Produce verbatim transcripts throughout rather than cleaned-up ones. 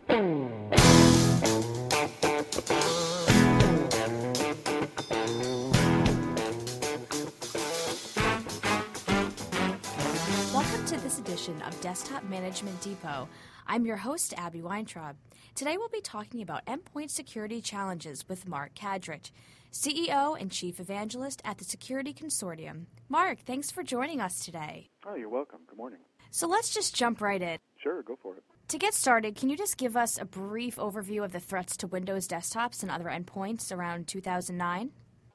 Welcome to this edition of Desktop Management Depot. I'm your host, Abby Weintraub. Today we'll be talking about endpoint security challenges with Mark Kadrich, C E O and Chief Evangelist at the Security Consortium. Mark, thanks for joining us today. Oh, you're welcome. Good morning. So let's just jump right in. Sure, go for it. To get started, can you just give us a brief overview of the threats to Windows desktops and other endpoints around two thousand nine?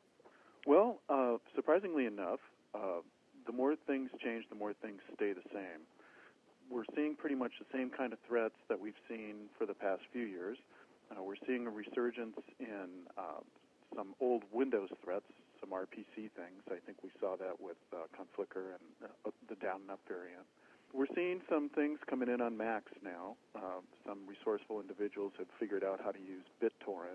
Well, uh, surprisingly enough, uh, the more things change, the more things stay the same. We're seeing pretty much the same kind of threats that we've seen for the past few years. Uh, we're seeing a resurgence in uh, some old Windows threats, some R P C things. I think we saw that with uh, Conflicker and uh, the down and up variant. We're seeing some things coming in on Macs now. Uh, some resourceful individuals have figured out how to use BitTorrent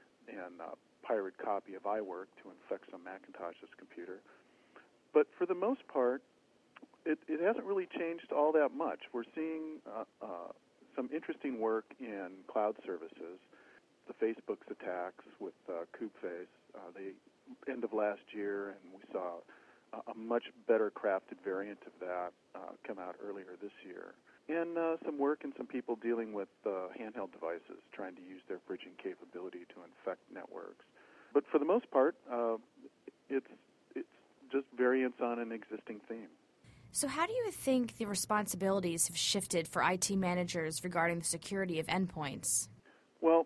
and uh, pirate copy of iWork to infect some Macintosh's computer. But for the most part, it, it hasn't really changed all that much. We're seeing uh, uh, some interesting work in cloud services. The Facebook's attacks with uh, KubeFace, uh, the end of last year, and we saw a, a much better crafted variant of that uh, come out earlier this year. And uh, some work and some people dealing with uh, handheld devices, trying to use their bridging capability to infect networks. But for the most part, uh, it's it's just variants on an existing theme. So how do you think the responsibilities have shifted for I T managers regarding the security of endpoints? Well,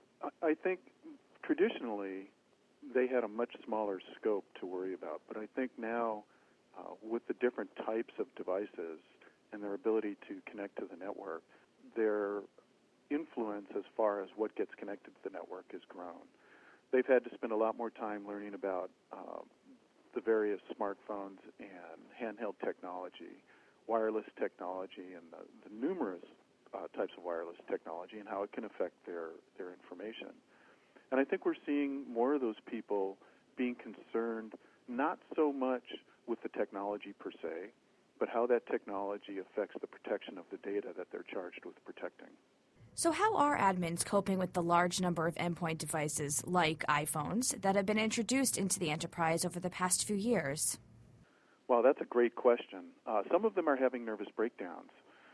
I think traditionally they had a much smaller scope to worry about. But I think now uh, with the different types of devices and their ability to connect to the network, their influence as far as what gets connected to the network has grown. They've had to spend a lot more time learning about uh, the various smartphones and handheld technology, wireless technology, and the, the numerous uh, types of wireless technology and how it can affect their, their information. And I think we're seeing more of those people being concerned not so much with the technology per se, but how that technology affects the protection of the data that they're charged with protecting. So how are admins coping with the large number of endpoint devices, like iPhones, that have been introduced into the enterprise over the past few years? Well, that's a great question. Uh, some of them are having nervous breakdowns.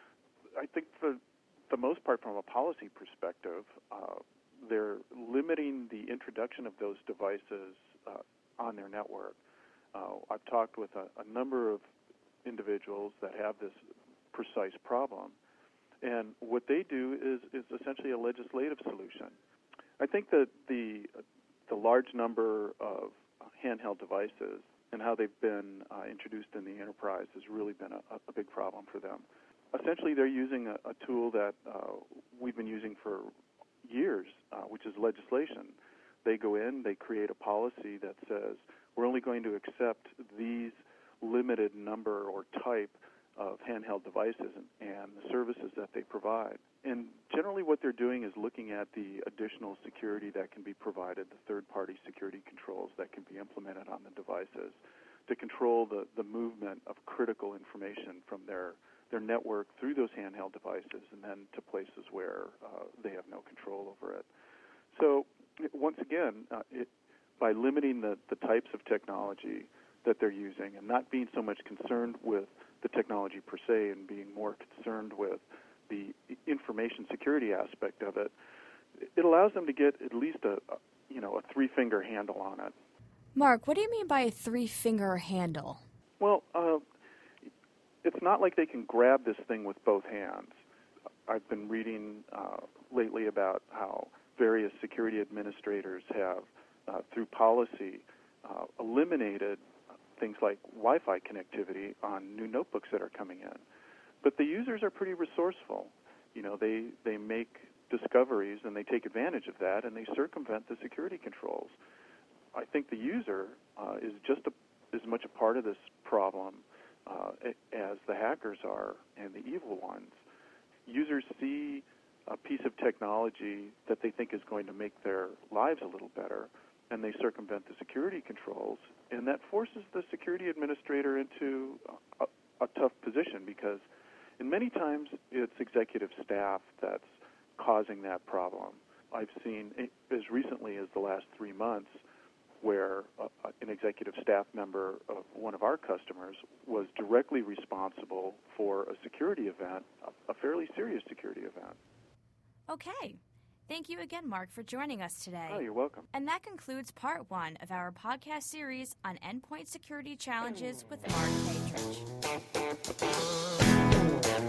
I think for the most part, from a policy perspective, uh, they're limiting the introduction of those devices uh, on their network. Uh, I've talked with a, a number of individuals that have this precise problem. And what they do is, is essentially a legislative solution. I think that the the large number of handheld devices and how they've been uh, introduced in the enterprise has really been a, a big problem for them. Essentially, they're using a, a tool that uh, we've been using for years, uh, which is legislation. They go in, they create a policy that says we're only going to accept these limited number or type of handheld devices and, and the services that they provide. And generally what they're doing is looking at the additional security that can be provided, the third-party security controls that can be implemented on the devices to control the, the movement of critical information from their, their network through those handheld devices and then to places where uh, they have no control over it. So once again, uh, it, by limiting the, the types of technology that they're using and not being so much concerned with the technology per se and being more concerned with the information security aspect of it, it allows them to get at least a, a you know, a three-finger handle on it. Mark, what do you mean by a three-finger handle? Well, uh, it's not like they can grab this thing with both hands. I've been reading uh, lately about how various security administrators have, uh, through policy, uh, eliminated things like Wi-Fi connectivity on new notebooks that are coming in. But the users are pretty resourceful. You know, they, they make discoveries and they take advantage of that and they circumvent the security controls. I think the user uh, is just a, as much a part of this problem uh, as the hackers are and the evil ones. Users see a piece of technology that they think is going to make their lives a little better, and they circumvent the security controls, and that forces the security administrator into a, a tough position because in many times it's executive staff that's causing that problem. I've seen as recently as the last three months where uh, an executive staff member of one of our customers was directly responsible for a security event, a fairly serious security event. Okay. Thank you again, Mark, for joining us today. Oh, you're welcome. And that concludes part one of our podcast series on endpoint security challenges with Mark Kadrich.